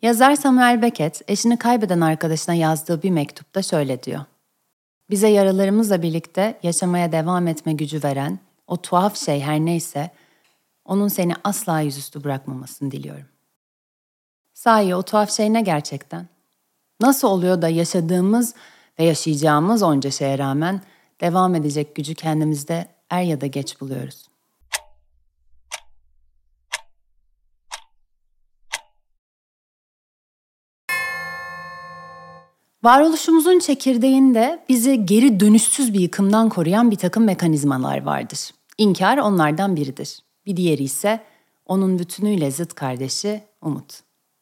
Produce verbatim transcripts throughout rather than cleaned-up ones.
Yazar Samuel Beckett, eşini kaybeden arkadaşına yazdığı bir mektupta şöyle diyor. Bize yaralarımızla birlikte yaşamaya devam etme gücü veren o tuhaf şey her neyse, onun seni asla yüzüstü bırakmamasını diliyorum. Sahi o tuhaf şey ne gerçekten? Nasıl oluyor da yaşadığımız ve yaşayacağımız onca şeye rağmen devam edecek gücü kendimizde er ya da geç buluyoruz? Varoluşumuzun çekirdeğinde bizi geri dönüşsüz bir yıkımdan koruyan bir takım mekanizmalar vardır. İnkar onlardan biridir. Bir diğeri ise onun bütünüyle zıt kardeşi umut.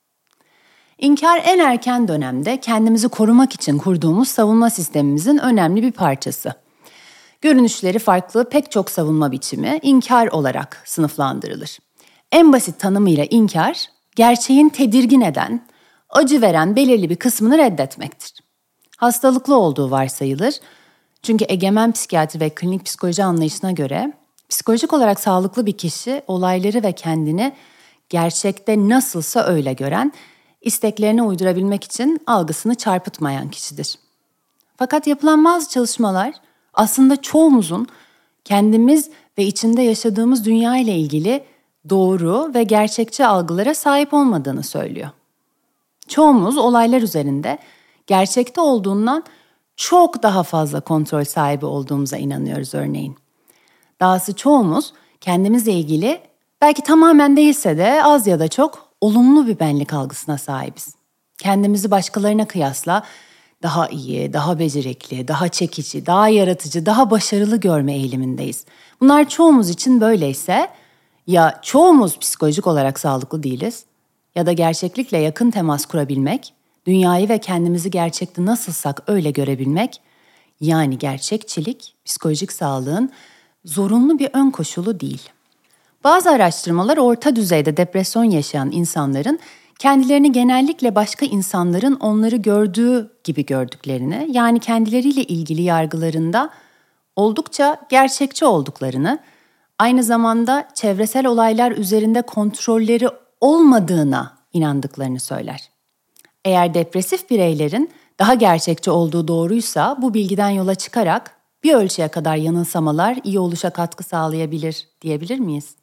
İnkar en erken dönemde kendimizi korumak için kurduğumuz savunma sistemimizin önemli bir parçası. Görünüşleri farklı pek çok savunma biçimi inkar olarak sınıflandırılır. En basit tanımıyla inkar, gerçeğin tedirgin eden, acı veren belirli bir kısmını reddetmektir. Hastalıklı olduğu varsayılır. Çünkü egemen psikiyatri ve klinik psikoloji anlayışına göre psikolojik olarak sağlıklı bir kişi olayları ve kendini gerçekte nasılsa öyle gören, isteklerine uydurabilmek için algısını çarpıtmayan kişidir. Fakat yapılan bazı çalışmalar aslında çoğumuzun kendimiz ve içinde yaşadığımız dünya ile ilgili doğru ve gerçekçi algılara sahip olmadığını söylüyor. Çoğumuz olaylar üzerinde gerçekte olduğundan çok daha fazla kontrol sahibi olduğumuza inanıyoruz örneğin. Dahası çoğumuz kendimizle ilgili belki tamamen değilse de az ya da çok olumlu bir benlik algısına sahibiz. Kendimizi başkalarına kıyasla daha iyi, daha becerikli, daha çekici, daha yaratıcı, daha başarılı görme eğilimindeyiz. Bunlar çoğumuz için böyleyse ya çoğumuz psikolojik olarak sağlıklı değiliz ya da gerçeklikle yakın temas kurabilmek, dünyayı ve kendimizi gerçekte nasılsak öyle görebilmek, yani gerçekçilik, psikolojik sağlığın zorunlu bir ön koşulu değil. Bazı araştırmalar orta düzeyde depresyon yaşayan insanların kendilerini genellikle başka insanların onları gördüğü gibi gördüklerini, yani kendileriyle ilgili yargılarında oldukça gerçekçi olduklarını, aynı zamanda çevresel olaylar üzerinde kontrolleri olmadığına inandıklarını söyler. Eğer depresif bireylerin daha gerçekçi olduğu doğruysa bu bilgiden yola çıkarak bir ölçüye kadar yanılsamalar iyi oluşa katkı sağlayabilir diyebilir miyiz?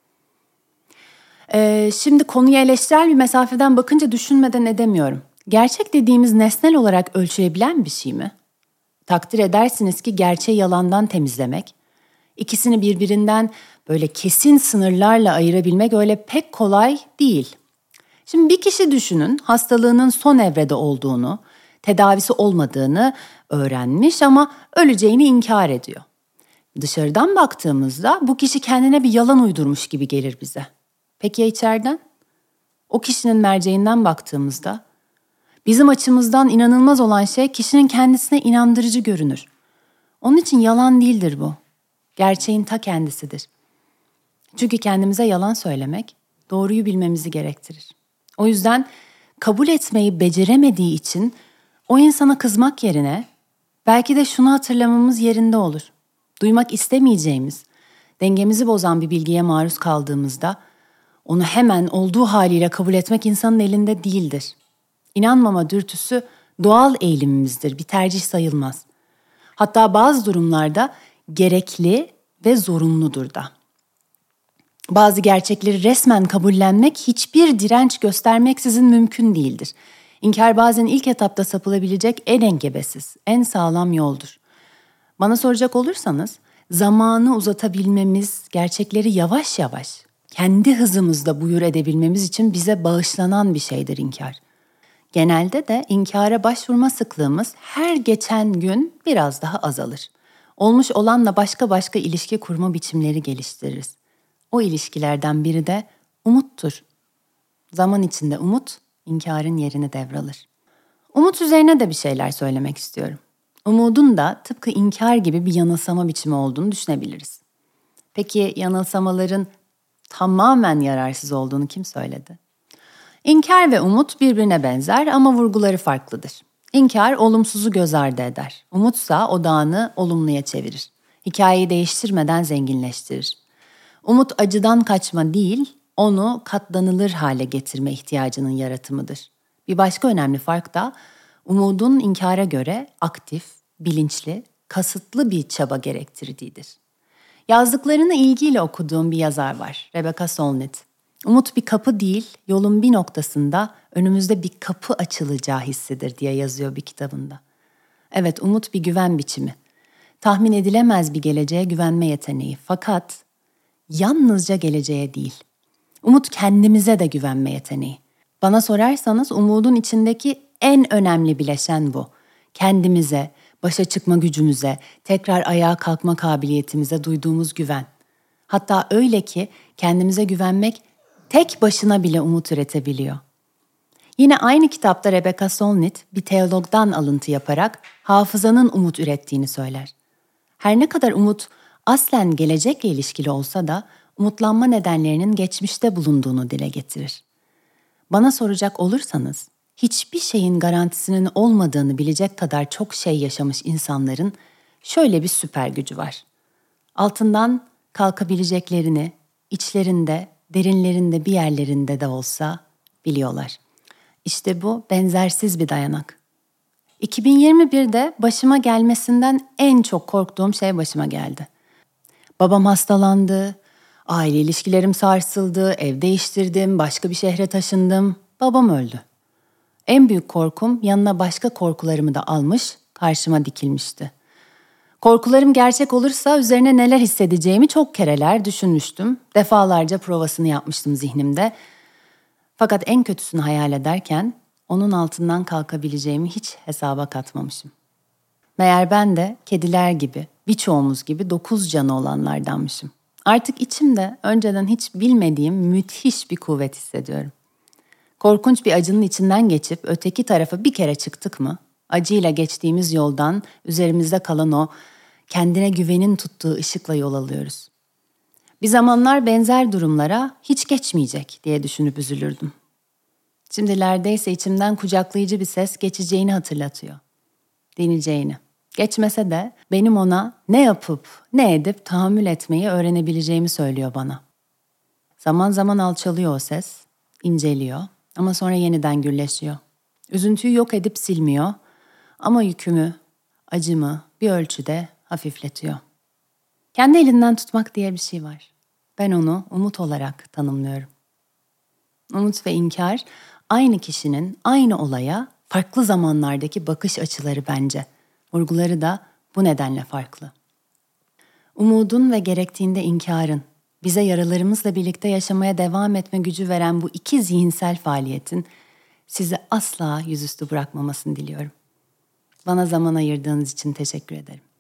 Ee, şimdi konuya eleştirel bir mesafeden bakınca düşünmeden edemiyorum. Gerçek dediğimiz nesnel olarak ölçülebilen bir şey mi? Takdir edersiniz ki gerçeği yalandan temizlemek, ikisini birbirinden böyle kesin sınırlarla ayırabilmek öyle pek kolay değil. Şimdi bir kişi düşünün, hastalığının son evrede olduğunu, tedavisi olmadığını öğrenmiş ama öleceğini inkar ediyor. Dışarıdan baktığımızda bu kişi kendine bir yalan uydurmuş gibi gelir bize. Peki ya içeriden? O kişinin merceğinden baktığımızda bizim açımızdan inanılmaz olan şey kişinin kendisine inandırıcı görünür. Onun için yalan değildir bu. Gerçeğin ta kendisidir. Çünkü kendimize yalan söylemek doğruyu bilmemizi gerektirir. O yüzden kabul etmeyi beceremediği için o insana kızmak yerine belki de şunu hatırlamamız yerinde olur. Duymak istemeyeceğimiz, dengemizi bozan bir bilgiye maruz kaldığımızda onu hemen olduğu haliyle kabul etmek insanın elinde değildir. İnanmama dürtüsü doğal eğilimimizdir, bir tercih sayılmaz. Hatta bazı durumlarda gerekli ve zorunludur da. Bazı gerçekleri resmen kabullenmek hiçbir direnç göstermeksizin mümkün değildir. İnkar bazen ilk etapta sapılabilecek en engebesiz, en sağlam yoldur. Bana soracak olursanız, zamanı uzatabilmemiz, gerçekleri yavaş yavaş, kendi hızımızda buyur edebilmemiz için bize bağışlanan bir şeydir inkar. Genelde de inkara başvurma sıklığımız her geçen gün biraz daha azalır. Olmuş olanla başka başka ilişki kurma biçimleri geliştiririz. O ilişkilerden biri de umuttur. Zaman içinde umut, inkarın yerini devralır. Umut üzerine de bir şeyler söylemek istiyorum. Umudun da tıpkı inkar gibi bir yanılsama biçimi olduğunu düşünebiliriz. Peki yanılsamaların tamamen yararsız olduğunu kim söyledi? İnkar ve umut birbirine benzer ama vurguları farklıdır. İnkar olumsuzu göz ardı eder. Umutsa odağını olumluya çevirir. Hikayeyi değiştirmeden zenginleştirir. Umut acıdan kaçma değil, onu katlanılır hale getirme ihtiyacının yaratımıdır. Bir başka önemli fark da umudun inkara göre aktif, bilinçli, kasıtlı bir çaba gerektirdiğidir. Yazdıklarını ilgiyle okuduğum bir yazar var, Rebecca Solnit. Umut bir kapı değil, yolun bir noktasında önümüzde bir kapı açılacağı hissidir diye yazıyor bir kitabında. Evet, umut bir güven biçimi. Tahmin edilemez bir geleceğe güvenme yeteneği. Fakat yalnızca geleceğe değil. Umut kendimize de güvenme yeteneği. Bana sorarsanız umudun içindeki en önemli bileşen bu. Kendimize, başa çıkma gücümüze, tekrar ayağa kalkma kabiliyetimize duyduğumuz güven. Hatta öyle ki kendimize güvenmek tek başına bile umut üretebiliyor. Yine aynı kitapta Rebecca Solnit bir teologdan alıntı yaparak hafızanın umut ürettiğini söyler. Her ne kadar umut aslen gelecekle ilişkili olsa da umutlanma nedenlerinin geçmişte bulunduğunu dile getirir. Bana soracak olursanız, hiçbir şeyin garantisinin olmadığını bilecek kadar çok şey yaşamış insanların şöyle bir süper gücü var. Altından kalkabileceklerini içlerinde, derinlerinde bir yerlerinde de olsa biliyorlar. İşte bu benzersiz bir dayanak. iki bin yirmi birde başıma gelmesinden en çok korktuğum şey başıma geldi. Babam hastalandı, aile ilişkilerim sarsıldı, ev değiştirdim, başka bir şehre taşındım, babam öldü. En büyük korkum yanına başka korkularımı da almış, karşıma dikilmişti. Korkularım gerçek olursa üzerine neler hissedeceğimi çok kereler düşünmüştüm. Defalarca provasını yapmıştım zihnimde. Fakat en kötüsünü hayal ederken onun altından kalkabileceğimi hiç hesaba katmamışım. Meğer ben de kediler gibi, birçoğumuz gibi dokuz canı olanlardanmışım. Artık içimde önceden hiç bilmediğim müthiş bir kuvvet hissediyorum. Korkunç bir acının içinden geçip öteki tarafa bir kere çıktık mı, acıyla geçtiğimiz yoldan üzerimizde kalan o kendine güvenin tuttuğu ışıkla yol alıyoruz. Bir zamanlar benzer durumlara hiç geçmeyecek diye düşünüp üzülürdüm. Şimdilerdeyse içimden kucaklayıcı bir ses geçeceğini hatırlatıyor. Deneyeceğini. Geçmese de benim ona ne yapıp ne edip tahammül etmeyi öğrenebileceğimi söylüyor bana. Zaman zaman alçalıyor o ses, inceliyor ama sonra yeniden gürleşiyor. Üzüntüyü yok edip silmiyor ama yükümü, acımı bir ölçüde hafifletiyor. Kendi elinden tutmak diye bir şey var. Ben onu umut olarak tanımlıyorum. Umut ve inkar aynı kişinin aynı olaya farklı zamanlardaki bakış açıları bence. Vurguları da bu nedenle farklı. Umudun ve gerektiğinde inkarın, bize yaralarımızla birlikte yaşamaya devam etme gücü veren bu iki zihinsel faaliyetin sizi asla yüzüstü bırakmamasını diliyorum. Bana zaman ayırdığınız için teşekkür ederim.